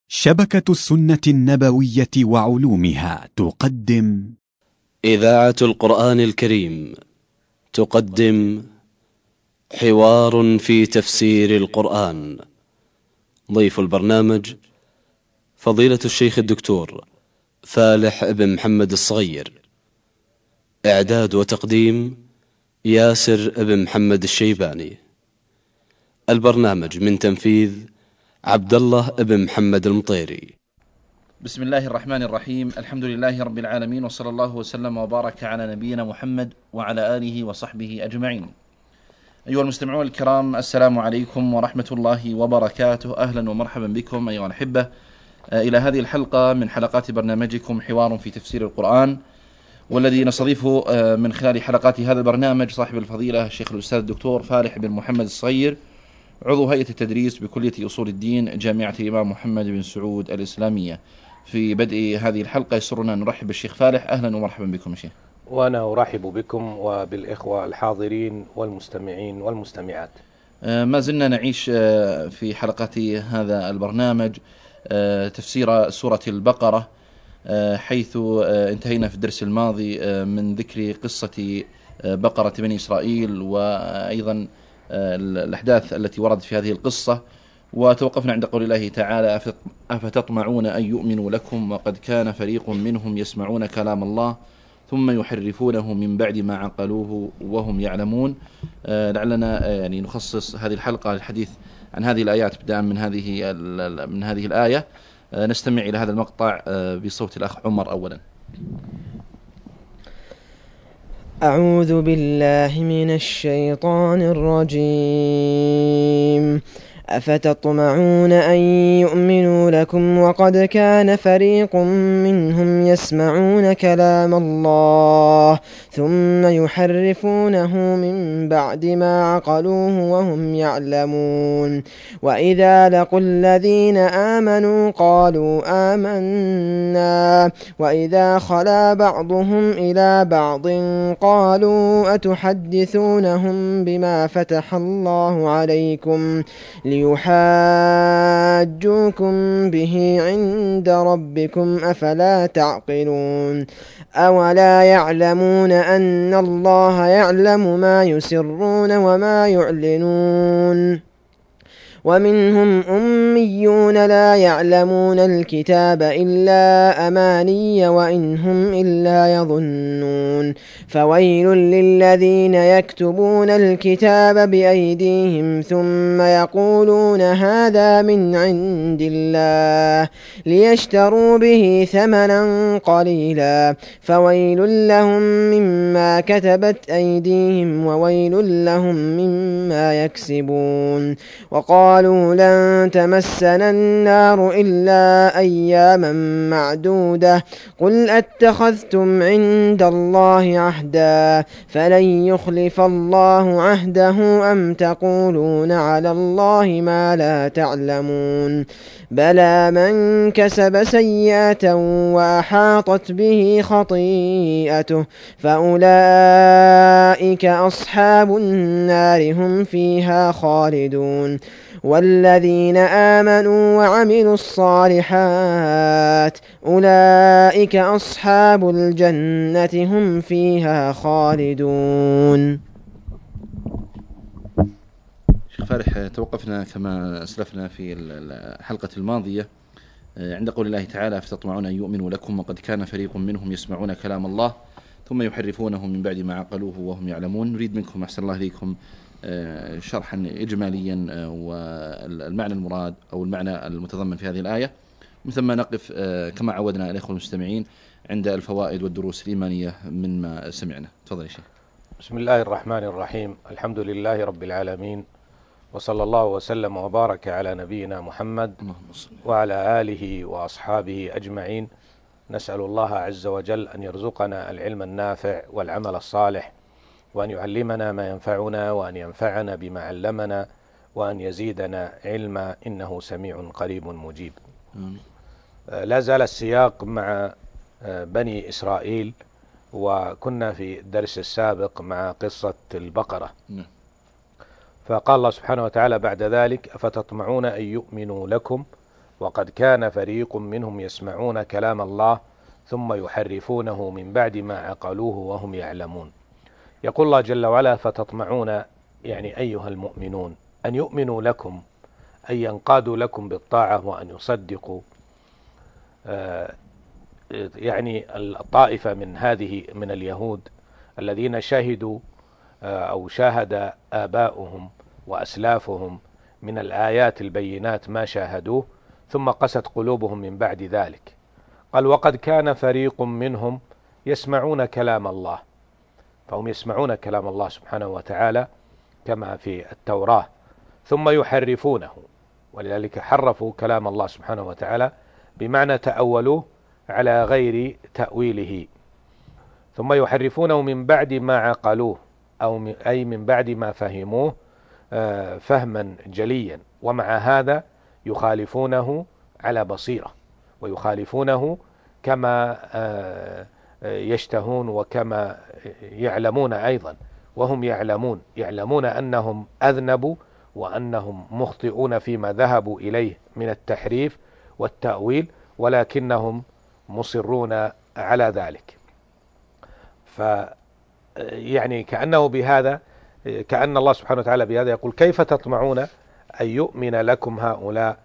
شبكة السنة النبوية وعلومها تقدم إذاعة القرآن الكريم تقدم حوار في تفسير القرآن. ضيف البرنامج فضيلة الشيخ الدكتور فالح بن محمد الصغير. إعداد وتقديم ياسر بن محمد الشيباني. البرنامج من تنفيذ عبد الله بن محمد المطيري. بسم الله الرحمن الرحيم. الحمد لله رب العالمين، وصلى الله وسلم وبارك على نبينا محمد وعلى آله وصحبه أجمعين. أيها المستمعون الكرام، السلام عليكم ورحمة الله وبركاته. أهلا ومرحبا بكم أيها الأحبة إلى هذه الحلقة من حلقات برنامجكم حوار في تفسير القرآن، والذي نستضيفه من خلال حلقات هذا البرنامج صاحب الفضيلة الشيخ الأستاذ الدكتور فالح بن محمد الصغير، عضو هيئة التدريس بكلية أصول الدين جامعة الإمام محمد بن سعود الإسلامية. في بدء هذه الحلقة يسرنا أن نرحب بالشيخ فالح. أهلا ومرحبا بكم شيخ. وأنا أرحب بكم وبالإخوة الحاضرين والمستمعين والمستمعات. ما زلنا نعيش في حلقات هذا البرنامج تفسير سورة البقرة، حيث انتهينا في الدرس الماضي من ذكر قصة بقرة بني إسرائيل وأيضا الأحداث التي وردت في هذه القصة، وتوقفنا عند قول الله تعالى: أفتطمعون أن يؤمنوا لكم وقد كان فريق منهم يسمعون كلام الله ثم يحرفونه من بعد ما عقلوه وهم يعلمون. لعلنا يعني نخصص هذه الحلقة للحديث عن هذه الآيات ابتداء من هذه الآية. نستمع إلى هذا المقطع بصوت الأخ عمر أولا. أعوذ بالله من الشيطان الرجيم. أفتطمعون أن يؤمنوا لكم وقد كان فريق منهم يسمعون كلام الله ثم يحرفونه من بعد ما عقلوه وهم يعلمون. وإذا لقوا الذين آمنوا قالوا آمنا، وإذا خلا بعضهم إلى بعض قالوا أتحدثونهم بما فتح الله عليكم ليحاجوكم به عند ربكم أفلا تعقلون. أولا يعلمون أن الله يعلم ما يسرون وما يعلنون. ومنهم أميون لا يعلمون الكتاب إلا أماني وإن هم إلا يظنون. فويل للذين يكتبون الكتاب بأيديهم ثم يقولون هذا من عند الله ليشتروا به ثمنا قليلا فويل لهم مما كتبت أيديهم وويل لهم مما يكسبون. وقالوا لن تمسنا النار إلا أياما معدودة قل أتخذتم عند الله عهدا فلن يخلف الله عهده أم تقولون على الله ما لا تعلمون. بلى من كسب سيئة وأحاطت به خطيئته فأولئك أصحاب النار هم فيها خالدون. والذين آمنوا وعملوا الصالحات أولئك أصحاب الجنة هم فيها خالدون. شيخ فالح، توقفنا كما أسلفنا في الحلقة الماضية عند قول الله تعالى: أفتطمعون أن يؤمنوا لكم وقد كان فريق منهم يسمعون كلام الله ثم يحرفونه من بعد ما عقلوه وهم يعلمون. نريد منكم أحسن الله إليكم شرحا إجماليا والمعنى المراد أو المعنى المتضمن في هذه الآية، من ثم نقف كما عودنا الإخوة المستمعين عند الفوائد والدروس الإيمانية مما سمعنا. تفضل يا شيخ. بسم الله الرحمن الرحيم. الحمد لله رب العالمين، وصلى الله وسلم وبارك على نبينا محمد وعلى آله وأصحابه أجمعين. نسأل الله عز وجل أن يرزقنا العلم النافع والعمل الصالح، وأن يعلمنا ما ينفعنا، وأن ينفعنا بما علمنا، وأن يزيدنا علما، إنه سميع قريب مجيب. لا زال السياق مع بني إسرائيل، وكنا في الدرس السابق مع قصة البقرة. فقال الله سبحانه وتعالى بعد ذلك: أفتطمعون أن يؤمنوا لكم وقد كان فريق منهم يسمعون كلام الله ثم يحرفونه من بعد ما عقلوه وهم يعلمون. يقول الله جل وعلا: فتطمعون يعني أيها المؤمنون أن يؤمنوا لكم، أن ينقادوا لكم بالطاعة وأن يصدقوا يعني الطائفة من اليهود الذين شهدوا أو شاهد آباؤهم وأسلافهم من الآيات البينات ما شاهدوه، ثم قست قلوبهم من بعد ذلك. قال: وقد كان فريق منهم يسمعون كلام الله، فهم يسمعون كلام الله سبحانه وتعالى كما في التوراة، ثم يحرفونه، ولذلك حرفوا كلام الله سبحانه وتعالى بمعنى تأولوه على غير تأويله، ثم يحرفونه من بعد ما عقلوه أي من بعد ما فهموه فهما جليا، ومع هذا يخالفونه على بصيرة، ويخالفونه كما يشتهون وكما يعلمون أيضا، وهم يعلمون أنهم أذنبوا وأنهم مخطئون فيما ذهبوا إليه من التحريف والتأويل، ولكنهم مصرون على ذلك. يعني كأنه بهذا، كأن الله سبحانه وتعالى بهذا يقول: كيف تطمعون أن يؤمن لكم هؤلاء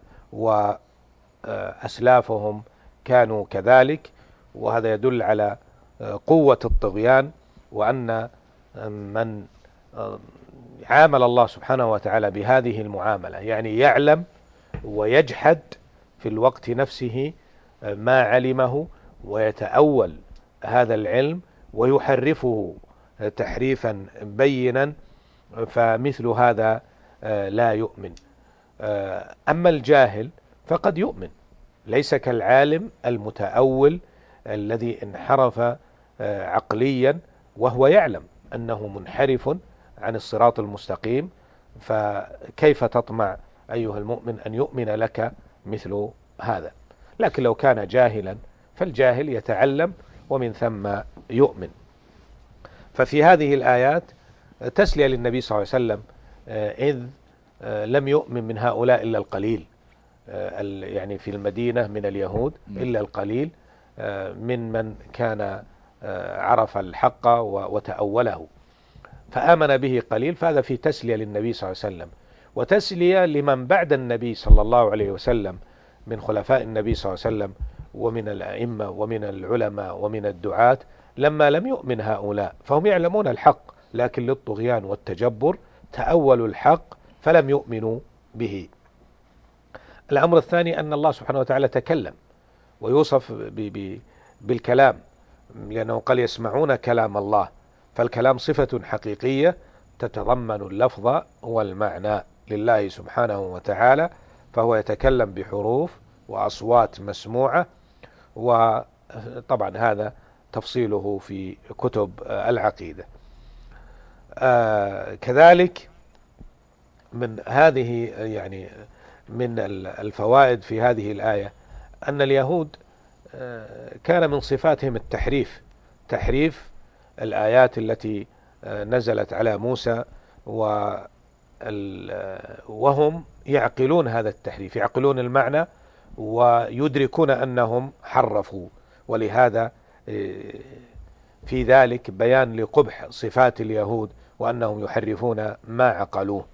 وأسلافهم كانوا كذلك؟ وهذا يدل على قوة الطغيان، وأن من عامل الله سبحانه وتعالى بهذه المعاملة يعني يعلم ويجحد في الوقت نفسه ما علمه، ويتأول هذا العلم ويحرفه تحريفا بينا، فمثل هذا لا يؤمن. أما الجاهل فقد يؤمن، ليس كالعالم المتأول الذي انحرف عقليا وهو يعلم أنه منحرف عن الصراط المستقيم. فكيف تطمع أيها المؤمن أن يؤمن لك مثل هذا؟ لكن لو كان جاهلا فالجاهل يتعلم ومن ثم يؤمن. ففي هذه الآيات تسلية للنبي صلى الله عليه وسلم، إذ لم يؤمن من هؤلاء إلا القليل، يعني في المدينة من اليهود إلا القليل من كان عرف الحق وتأوله، فآمن به قليل. فهذا في تسلية للنبي صلى الله عليه وسلم، وتسلية لمن بعد النبي صلى الله عليه وسلم من خلفاء النبي صلى الله عليه وسلم ومن الأئمة ومن العلماء ومن الدعاة، لما لم يؤمن هؤلاء، فهم يعلمون الحق لكن للطغيان والتجبر تأولوا الحق فلم يؤمنوا به. الأمر الثاني أن الله سبحانه وتعالى تكلم ويوصف بالكلام، لأنه قال: يسمعون كلام الله، فالكلام صفة حقيقية تتضمن اللفظ والمعنى لله سبحانه وتعالى، فهو يتكلم بحروف وأصوات مسموعة، وطبعا هذا تفصيله في كتب العقيدة. كذلك من هذه يعني من الفوائد في هذه الآية أن اليهود كان من صفاتهم تحريف الآيات التي نزلت على موسى، وهم يعقلون هذا التحريف، يعقلون المعنى ويدركون أنهم حرفوا، ولهذا في ذلك بيان لقبح صفات اليهود وأنهم يحرفون ما عقلوه.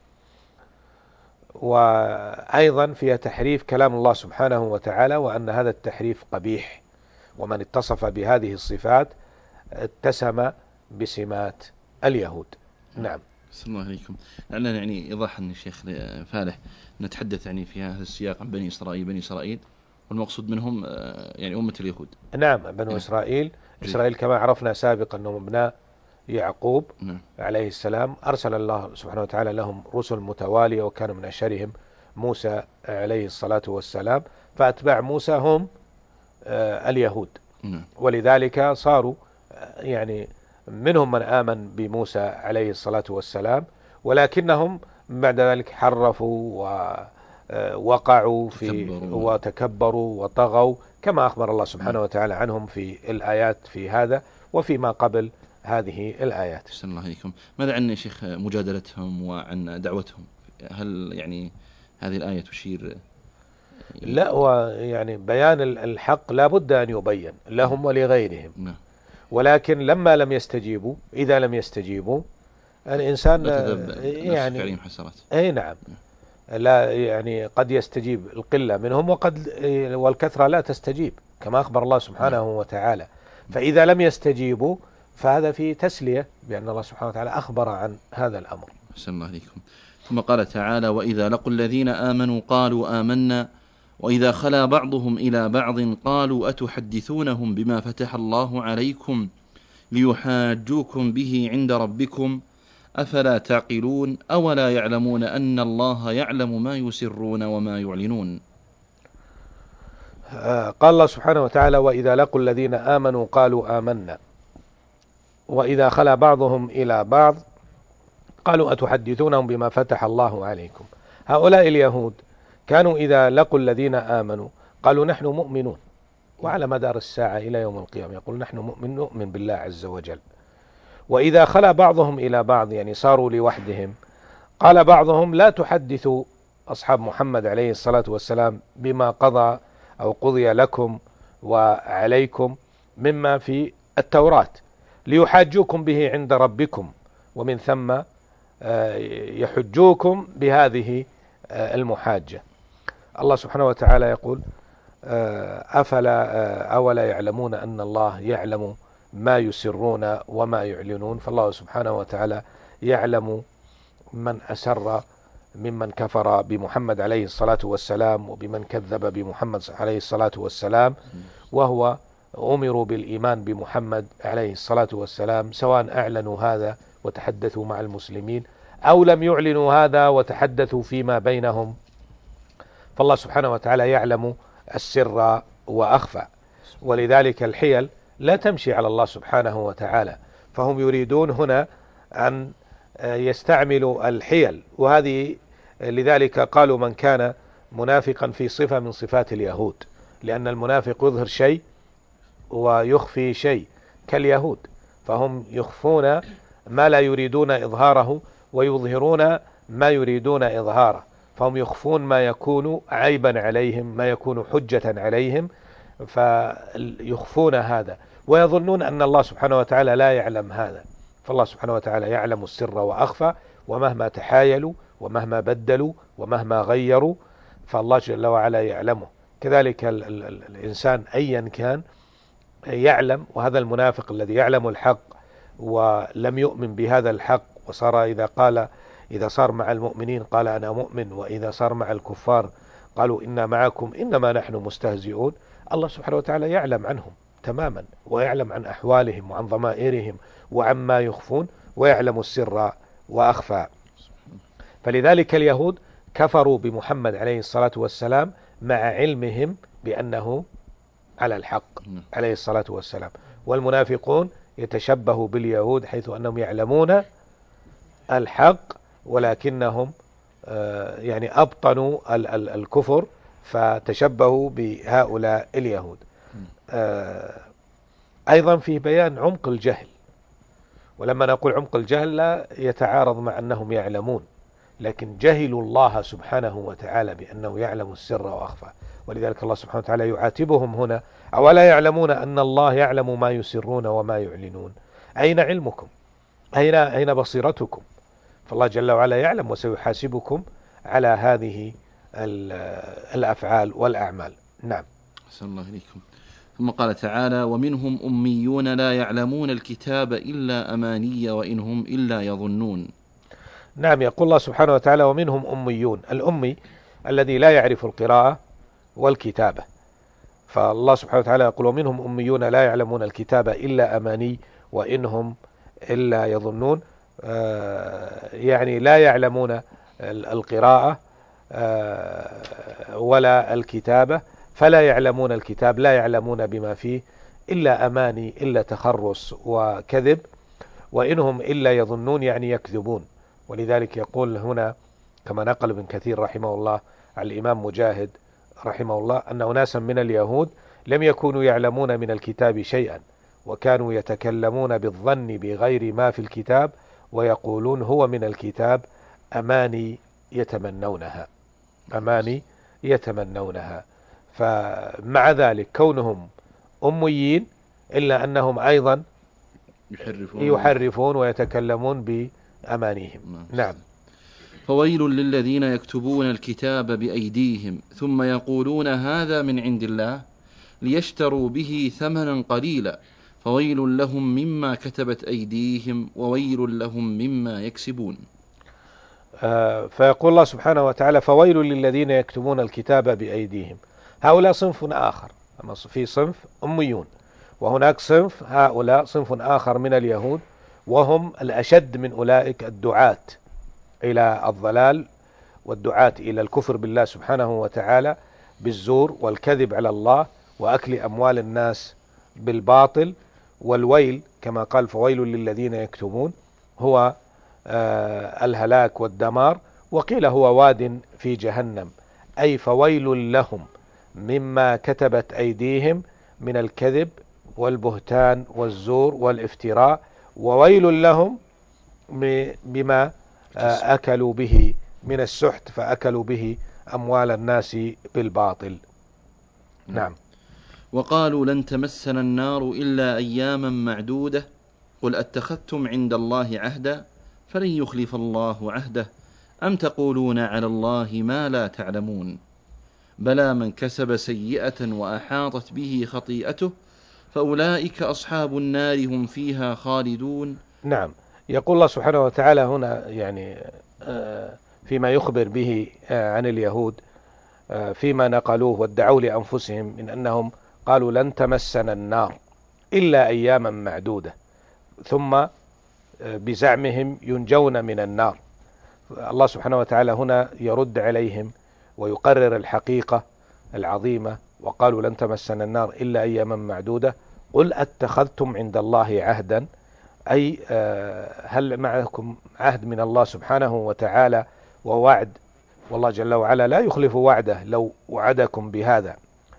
وأيضا فيها تحريف كلام الله سبحانه وتعالى، وأن هذا التحريف قبيح، ومن اتصف بهذه الصفات اتسم بسمات اليهود. نعم. بسم الله عليكم. لعلنا يعني إيضاحا الشيخ فالح نتحدث يعني في هذا السياق عن بني إسرائيل والمقصود منهم يعني أمة اليهود. نعم، بنو إسرائيل كما عرفنا سابقا أنهم ابناء يعقوب عليه السلام، أرسل الله سبحانه وتعالى لهم رسل متوالية، وكان من أشهرهم موسى عليه الصلاة والسلام، فأتباع موسى هم اليهود، ولذلك صاروا يعني منهم من آمن بموسى عليه الصلاة والسلام، ولكنهم بعد ذلك حرفوا ووقعوا وتكبروا وطغوا، كما أخبر الله سبحانه وتعالى عنهم في الآيات في هذا وفيما قبل هذه الآيات. أحسن الله عليكم. ماذا عن شيخ مجادلتهم وعن دعوتهم؟ هل يعني هذه الآية تشير لا، ويعني بيان الحق لا بد أن يبين لهم ولغيرهم. نعم. ولكن لما لم يستجيبوا، إذا لم يستجيبوا الإنسان يعني عليهم حسرات. أي نعم. لا يعني قد يستجيب القلة منهم والكثرة لا تستجيب كما أخبر الله سبحانه وتعالى. فإذا لم يستجيبوا فهذا فيه تسلية بأن الله سبحانه وتعالى أخبر عن هذا الأمر. أحسن الله عليكم. ثم قال تعالى: وإذا لقوا الذين آمنوا قالوا آمنا وإذا خلا بعضهم إلى بعض قالوا أتحدثونهم بما فتح الله عليكم ليحاجوكم به عند ربكم أفلا تعقلون أولا يعلمون أن الله يعلم ما يسرون وما يعلنون. قال الله سبحانه وتعالى: وإذا لقوا الذين آمنوا قالوا آمنا وإذا خلا بعضهم إلى بعض قالوا أتحدثونهم بما فتح الله عليكم. هؤلاء اليهود كانوا إذا لقوا الذين آمنوا قالوا نحن مؤمنون، وعلى مدار الساعة إلى يوم القيامة يقول نحن نؤمن بالله عز وجل. وإذا خلا بعضهم إلى بعض يعني صاروا لوحدهم قال بعضهم لا تحدثوا أصحاب محمد عليه الصلاة والسلام بما قضى أو قضي لكم وعليكم مما في التوراة ليحاجوكم به عند ربكم ومن ثم يحجوكم بهذه المحاجة. الله سبحانه وتعالى يقول: أولا يعلمون أن الله يعلم ما يسرون وما يعلنون. فالله سبحانه وتعالى يعلم من أسر ممن كفر بمحمد عليه الصلاة والسلام وبمن كذب بمحمد عليه الصلاة والسلام، وهو أمروا بالإيمان بمحمد عليه الصلاة والسلام سواء أعلنوا هذا وتحدثوا مع المسلمين أو لم يعلنوا هذا وتحدثوا فيما بينهم. فالله سبحانه وتعالى يعلم السر وأخفى، ولذلك الحيل لا تمشي على الله سبحانه وتعالى، فهم يريدون هنا أن يستعملوا الحيل، وهذه لذلك قالوا من كان منافقا في صفة من صفات اليهود، لأن المنافق يظهر شيء ويخفي شيء كاليهود، فهم يخفون ما لا يريدون إظهاره ويظهرون ما يريدون إظهاره، فهم يخفون ما يكون عيبا عليهم، ما يكون حجة عليهم، فيخفون هذا ويظنون أن الله سبحانه وتعالى لا يعلم هذا. فالله سبحانه وتعالى يعلم السر وأخفى، ومهما تحايلوا ومهما بدلوا ومهما غيروا فالله جل وعلا يعلمه. كذلك الإنسان أيا كان يعلم، وهذا المنافق الذي يعلم الحق ولم يؤمن بهذا الحق، وصار إذا صار مع المؤمنين قال أنا مؤمن، وإذا صار مع الكفار قالوا إنا معكم إنما نحن مستهزئون. الله سبحانه وتعالى يعلم عنهم تماما، ويعلم عن أحوالهم وعن ضمائرهم وعما يخفون، ويعلم السر وأخفى. فلذلك اليهود كفروا بمحمد عليه الصلاة والسلام مع علمهم بأنه على الحق عليه الصلاة والسلام، والمنافقون يتشبهوا باليهود حيث أنهم يعلمون الحق ولكنهم يعني أبطنوا الكفر فتشبهوا بهؤلاء اليهود. أيضا في بيان عمق الجهل، ولما نقول عمق الجهل لا يتعارض مع أنهم يعلمون، لكن جهلوا الله سبحانه وتعالى بأنه يعلم السر وأخفى، ولذلك الله سبحانه وتعالى يعاتبهم هنا: أولا يعلمون أن الله يعلم ما يسرون وما يعلنون. أين علمكم؟ أين بصيرتكم؟ فالله جل وعلا يعلم وسيحاسبكم على هذه الأفعال والأعمال. نعم. أحسن الله إليكم. ثم قال تعالى: ومنهم أميون لا يعلمون الكتاب إلا أماني وإن هم إلا يظنون. نعم، يقول الله سبحانه وتعالى: ومنهم أميون. الأمي الذي لا يعرف القراءة والكتابة، فالله سبحانه وتعالى يقول: ومنهم أميون لا يعلمون الكتاب إلا أماني وإن هم إلا يظنون. يعني لا يعلمون القراءة ولا الكتابة، فلا يعلمون الكتاب، لا يعلمون بما فيه إلا أماني، إلا تخرص وكذب، وإنهم إلا يظنون يعني يكذبون. ولذلك يقول هنا كما نقل ابن كثير رحمه الله عن الإمام مجاهد رحمه الله أن أناسا من اليهود لم يكونوا يعلمون من الكتاب شيئا، وكانوا يتكلمون بالظن بغير ما في الكتاب ويقولون هو من الكتاب أماني يتمنونها، أماني يتمنونها. فمع ذلك كونهم أميين إلا أنهم أيضا يحرفون ويتكلمون بأمانيهم. نعم. فويل للذين يكتبون الكتاب بأيديهم ثم يقولون هذا من عند الله ليشتروا به ثمنا قليلا فويل لهم مما كتبت أيديهم وويل لهم مما يكسبون. فيقول الله سبحانه وتعالى فويل للذين يكتبون الكتاب بأيديهم. هؤلاء صنف آخر، في صنف أميون، وهناك صنف هؤلاء صنف آخر من اليهود وهم الأشد من أولئك الدعاة إلى الضلال والدعاة إلى الكفر بالله سبحانه وتعالى بالزور والكذب على الله وأكل أموال الناس بالباطل. والويل كما قال فويل للذين يكتبون هو الهلاك والدمار، وقيل هو واد في جهنم، أي فويل لهم مما كتبت أيديهم من الكذب والبهتان والزور والافتراء، وويل لهم بما أكلوا به من السحت فأكلوا به أموال الناس بالباطل. نعم. وقالوا لن تمسنا النار إلا أياما معدودة قل أتخذتم عند الله عهدا فلن يخلف الله عهده أم تقولون على الله ما لا تعلمون بلى من كسب سيئة وأحاطت به خطيئته فأولئك أصحاب النار هم فيها خالدون. نعم. يقول الله سبحانه وتعالى هنا يعني فيما يخبر به عن اليهود فيما نقلوه وادعوا لأنفسهم من أنهم قالوا لن تمسنا النار إلا أياما معدودة، ثم بزعمهم ينجون من النار. الله سبحانه وتعالى هنا يرد عليهم ويقرر الحقيقة العظيمة، وقالوا لن تمسنا النار إلا أياما معدودة قل أتخذتم عند الله عهدا، أي هل معكم عهد من الله سبحانه وتعالى ووعد، والله جل وعلا لا يخلف وعده لو وعدكم بهذا،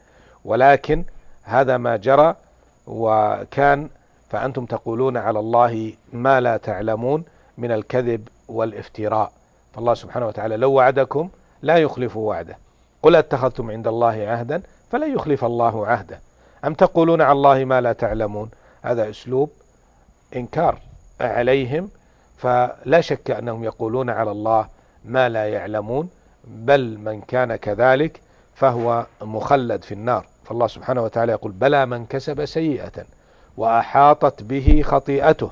ولكن هذا ما جرى وكان، فأنتم تقولون على الله ما لا تعلمون من الكذب والافتراء. فالله سبحانه وتعالى لو وعدكم لا يخلف وعده. قل اتخذتم عند الله عهدا فلن يخلف الله عهده أم تقولون على الله ما لا تعلمون. هذا أسلوب إنكار عليهم، فلا شك أنهم يقولون على الله ما لا يعلمون، بل من كان كذلك فهو مخلد في النار. فالله سبحانه وتعالى يقول بلى من كسب سيئة وأحاطت به خطيئته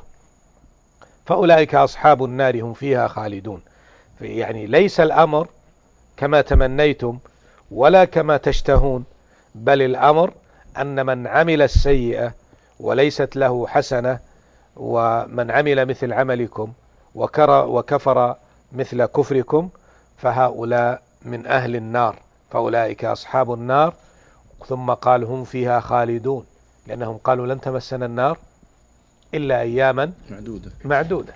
فأولئك أصحاب النار هم فيها خالدون. يعني ليس الأمر كما تمنيتم ولا كما تشتهون، بل الأمر أن من عمل السيئة وليست له حسنة ومن عمل مثل عملكم وكفر مثل كفركم فهؤلاء من أهل النار، فأولئك أصحاب النار. ثم قال هم فيها خالدون، لأنهم قالوا لن تمسنا النار إلا أياما معدودة،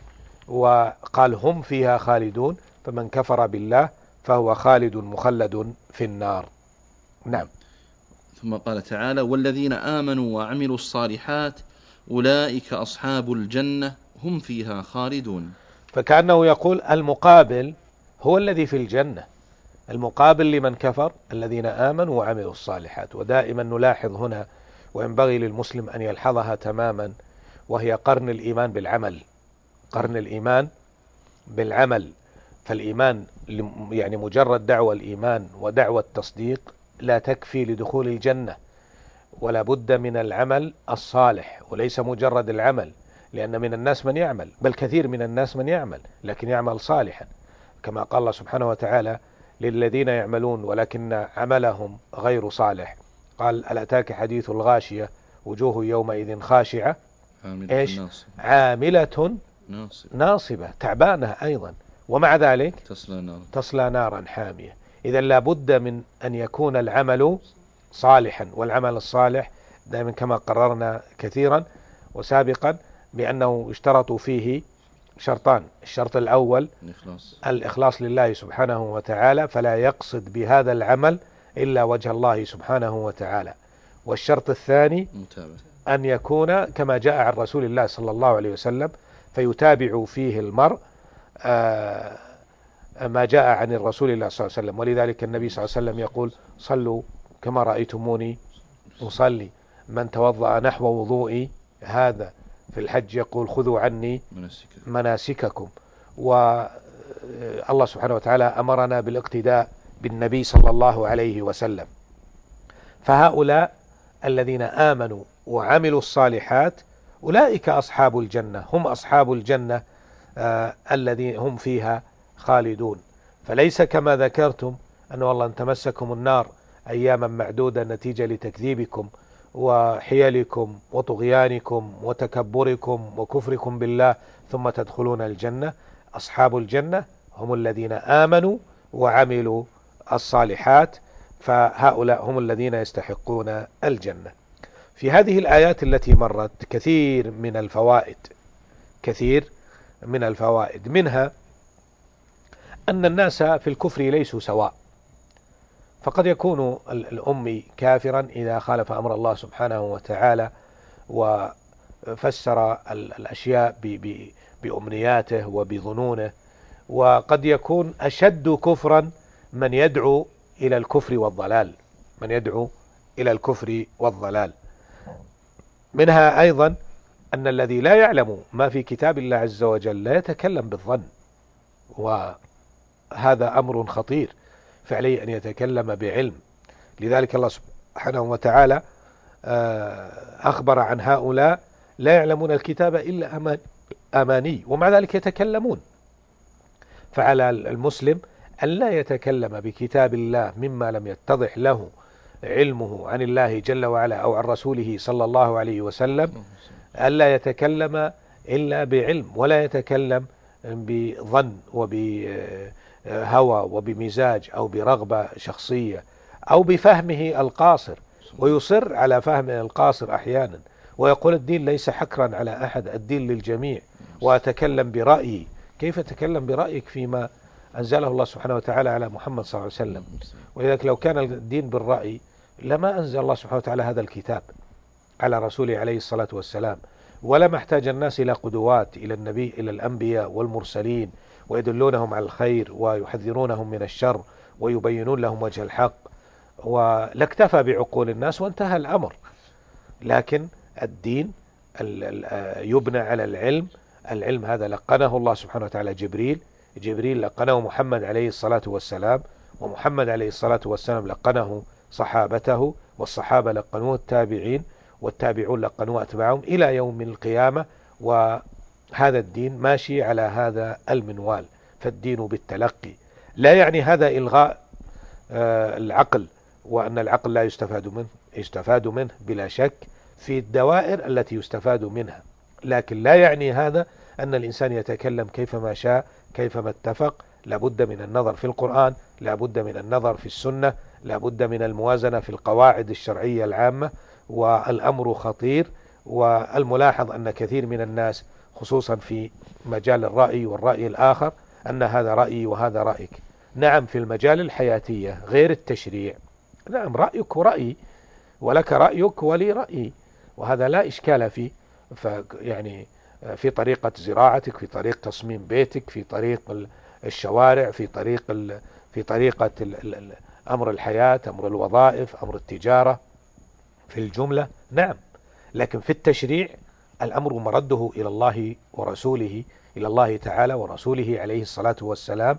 وقال هم فيها خالدون، فمن كفر بالله فهو خالد مخلد في النار. نعم. ثم قال تعالى والذين آمنوا وعملوا الصالحات أولئك أصحاب الجنة هم فيها خالدون. فكأنه يقول المقابل هو الذي في الجنة، المقابل لمن كفر الذين آمنوا وعملوا الصالحات. ودائما نلاحظ هنا وينبغي للمسلم أن يلحظها تماما، وهي قرن الإيمان بالعمل، قرن الإيمان بالعمل. فالإيمان يعني مجرد دعوة الإيمان ودعوة التصديق لا تكفي لدخول الجنة، ولا بد من العمل الصالح وليس مجرد العمل، لأن من الناس من يعمل، بل كثير من الناس من يعمل لكن يعمل صالحا، كما قال الله سبحانه وتعالى للذين يعملون ولكن عملهم غير صالح. قال ألا أتاك حديث الغاشية وجوه يومئذ خاشعة عاملة ناصبة تعبانة أيضا، ومع ذلك تصلى نارا حامية. إذا لابد من أن يكون العمل صالحا، والعمل الصالح دائما كما قررنا كثيرا وسابقا بأنه اشترطوا فيه شرطان. الشرط الأول الإخلاص لله سبحانه وتعالى، فلا يقصد بهذا العمل إلا وجه الله سبحانه وتعالى. والشرط الثاني أن يكون كما جاء عن رسول الله صلى الله عليه وسلم، فيتابع فيه المرء ما جاء عن الرسول الله صلى الله عليه وسلم. ولذلك النبي صلى الله عليه وسلم يقول صلوا كما رأيتموني أصلي. من توضأ نحو وضوئي هذا في الحج يقول خذوا عني مناسككم. والله سبحانه وتعالى أمرنا بالاقتداء بالنبي صلى الله عليه وسلم. فهؤلاء الذين آمنوا وعملوا الصالحات أولئك أصحاب الجنة، هم أصحاب الجنة الذين هم فيها خالدون. فليس كما ذكرتم أن والله أن تمسكم النار أياما معدودة نتيجة لتكذيبكم وحيلكم وطغيانكم وتكبركم وكفركم بالله ثم تدخلون الجنة. أصحاب الجنة هم الذين آمنوا وعملوا الصالحات، فهؤلاء هم الذين يستحقون الجنة. في هذه الآيات التي مرت كثير من الفوائد، منها أن الناس في الكفر ليسوا سواء. فقد يكون الأمي كافرا إذا خالف أمر الله سبحانه وتعالى وفسر الأشياء بأمنياته وبظنونه، وقد يكون أشد كفرا من يدعو إلى الكفر والضلال. منها أيضا أن الذي لا يعلم ما في كتاب الله عز وجل لا يتكلم بالظن، وهذا أمر خطير، فعليه أن يتكلم بعلم. لذلك الله سبحانه وتعالى أخبر عن هؤلاء لا يعلمون الكتاب إلا أماني ومع ذلك يتكلمون. فعلى المسلم أن لا يتكلم بكتاب الله مما لم يتضح له علمه عن الله جل وعلا أو عن رسوله صلى الله عليه وسلم، ألا يتكلم إلا بعلم، ولا يتكلم بظن وبهوى وبمزاج أو برغبة شخصية أو بفهمه القاصر، ويصر على فهمه القاصر أحيانا ويقول الدين ليس حكرا على أحد، الدين للجميع، وأتكلم برأيي. كيف تكلم برأيك فيما أنزله الله سبحانه وتعالى على محمد صلى الله عليه وسلم؟ ولذلك لو كان الدين بالرأي لما أنزل الله سبحانه وتعالى هذا الكتاب على رسوله عليه الصلاة والسلام، ولما احتاج الناس إلى قدوات، إلى الأنبياء والمرسلين، ويدلونهم على الخير ويحذرونهم من الشر ويبينون لهم وجه الحق، ولاكتفى بعقول الناس وانتهى الأمر. لكن الدين يبنى على العلم هذا لقنه الله سبحانه وتعالى جبريل لقنه محمد عليه الصلاة والسلام، ومحمد عليه الصلاة والسلام لقنه صحابته، والصحابة لقنوه التابعين، والتابعون لقنوه أتباعهم إلى يوم القيامة. وهذا الدين ماشي على هذا المنوال، فالدين بالتلقي. لا يعني هذا إلغاء العقل، وأن العقل لا يستفاد منه بلا شك في الدوائر التي يستفاد منها، لكن لا يعني هذا أن الإنسان يتكلم كيفما شاء كيفما اتفق. لابد من النظر في القرآن، لابد من النظر في السنة، لابد من الموازنة في القواعد الشرعية العامة، والأمر خطير. والملاحظ أن كثير من الناس خصوصا في مجال الرأي والرأي الآخر أن هذا رأيي وهذا رأيك. نعم في المجال الحياتية غير التشريع، نعم رأيك ورأيي، ولك رأيك ولي رأيي، وهذا لا إشكال فيه. يعني في طريقة زراعتك، في طريقة تصميم بيتك، في طريق الشوارع، في طريقة أمر الحياة، أمر الوظائف، أمر التجارة، في الجملة نعم. لكن في التشريع الأمر مرده إلى الله ورسوله، إلى الله تعالى ورسوله عليه الصلاة والسلام.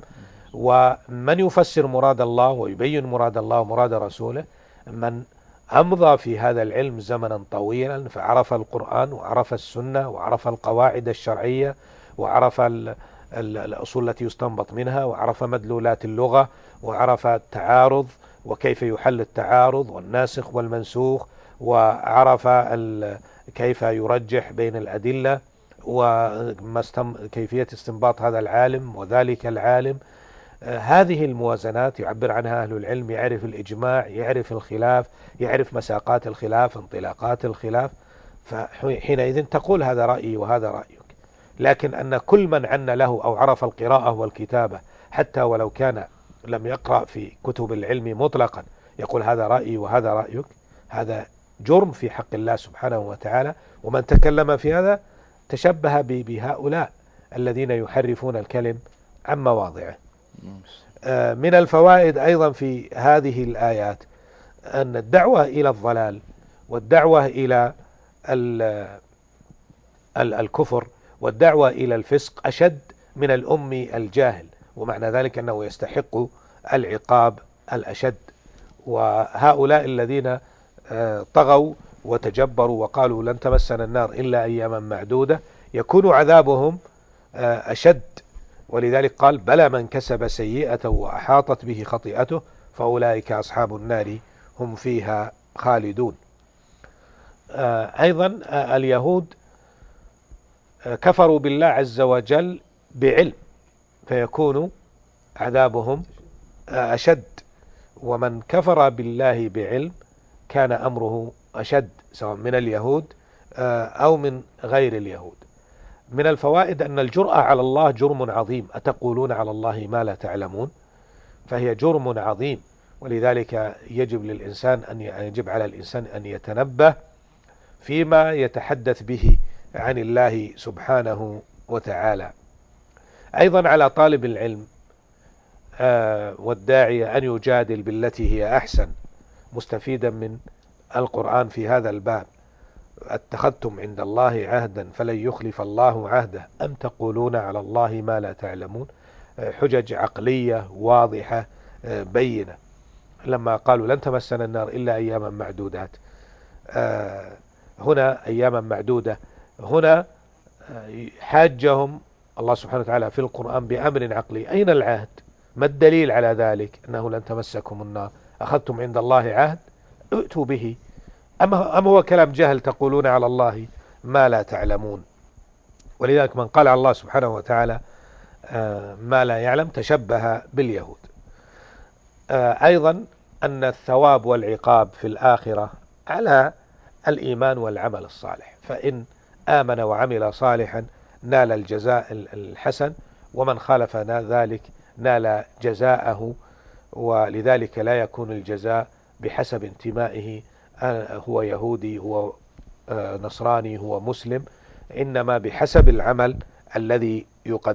ومن يفسر مراد الله ويبين مراد الله ومراد رسوله من أمضى في هذا العلم زمنا طويلا، فعرف القرآن وعرف السنة وعرف القواعد الشرعية وعرف الأصول التي يستنبط منها، وعرف مدلولات اللغة، وعرف التعارض وكيف يحل التعارض والناسخ والمنسوخ، وعرف كيف يرجح بين الأدلة، وكيفية استنباط هذا العالم وذلك العالم. هذه الموازنات يعبر عنها أهل العلم، يعرف الإجماع، يعرف الخلاف، يعرف مساقات الخلاف، انطلاقات الخلاف. فحينئذ تقول هذا رأيي وهذا رأيك. لكن أن كل من عن له أو عرف القراءة والكتابة حتى ولو كان لم يقرأ في كتب العلم مطلقا يقول هذا رأيي وهذا رأيك، هذا جرم في حق الله سبحانه وتعالى. ومن تكلم في هذا تشبه بهؤلاء الذين يحرفون الكلم عن مواضعه. من الفوائد أيضا في هذه الآيات أن الدعوة إلى الضلال والدعوة إلى الكفر والدعوة إلى الفسق أشد من الأمي الجاهل، ومعنى ذلك أنه يستحق العقاب الأشد. وهؤلاء الذين طغوا وتجبروا وقالوا لن تمسنا النار إلا أياما معدودة يكون عذابهم أشد، ولذلك قال بلى من كسب سيئة وأحاطت به خطيئته فأولئك أصحاب النار هم فيها خالدون. أيضا اليهود كفروا بالله عز وجل بعلم فيكون عذابهم أشد، ومن كفر بالله بعلم كان أمره أشد سواء من اليهود أو من غير اليهود. من الفوائد أن الجرأة على الله جرم عظيم، أتقولون على الله ما لا تعلمون، فهي جرم عظيم، ولذلك يجب على الإنسان أن يتنبه فيما يتحدث به عن الله سبحانه وتعالى. أيضا على طالب العلم والداعية أن يجادل بالتي هي أحسن مستفيدا من القرآن في هذا الباب. اتخذتم عند الله عهدا فلن يخلف الله عهده أم تقولون على الله ما لا تعلمون. حجج عقلية واضحة بينة. لما قالوا لن تمسنا النار إلا أياما معدودات، هنا أياما معدودة، هنا حاجهم الله سبحانه وتعالى في القرآن بأمر عقلي. أين العهد؟ ما الدليل على ذلك أنه لن تمسكم النار؟ أخذتم عند الله عهد ائتوا به، أم هو كلام جهل تقولون على الله ما لا تعلمون؟ ولذلك من قال على الله سبحانه وتعالى ما لا يعلم تشبه باليهود. أيضا أن الثواب والعقاب في الآخرة على الإيمان والعمل الصالح، فإن آمن وعمل صالحا نال الجزاء الحسن، ومن خالف ذلك نال جزاءه. ولذلك لا يكون الجزاء بحسب انتمائه، هو يهودي، هو نصراني، هو مسلم، إنما بحسب العمل الذي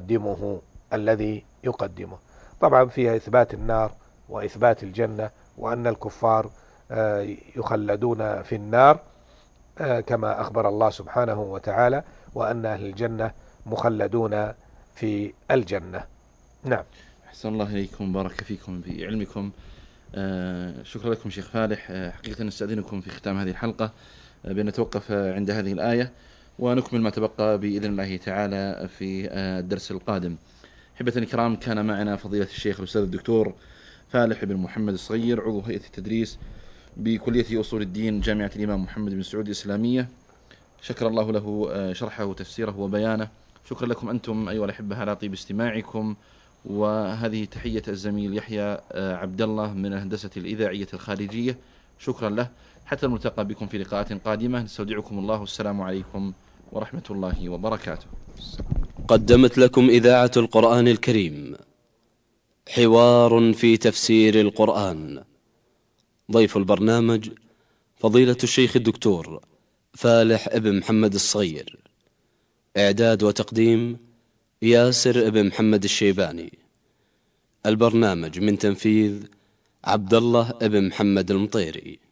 يقدمه. طبعا فيها إثبات النار وإثبات الجنة، وأن الكفار يخلدون في النار كما أخبر الله سبحانه وتعالى، وأن أهل الجنة مخلدون في الجنة. نعم. أحسن الله إليكم، بارك فيكم بعلمكم. شكرا لكم شيخ فالح. حقيقة نستأذنكم في ختام هذه الحلقة بأن نتوقف عند هذه الآية ونكمل ما تبقى بإذن الله تعالى في الدرس القادم. حبة الكرام، كان معنا فضيلة الشيخ الأستاذ الدكتور فالح بن محمد الصغير، عضو هيئة التدريس بكلية أصول الدين جامعة الإمام محمد بن سعود الإسلامية. شكر الله له شرحه وتفسيره وبيانه. شكرا لكم أنتم أيها الأحبة على طيب استماعكم، وهذه تحية الزميل يحيى عبد الله من الهندسة الإذاعية الخارجية، شكرا له. حتى الملتقى بكم في لقاءات قادمة، نستودعكم الله، والسلام عليكم ورحمة الله وبركاته. قدمت لكم إذاعة القرآن الكريم حوار في تفسير القرآن. ضيف البرنامج فضيلة الشيخ الدكتور فالح ابن محمد الصغير. إعداد وتقديم ياسر ابن محمد الشيباني. البرنامج من تنفيذ عبد الله ابن محمد المطيري.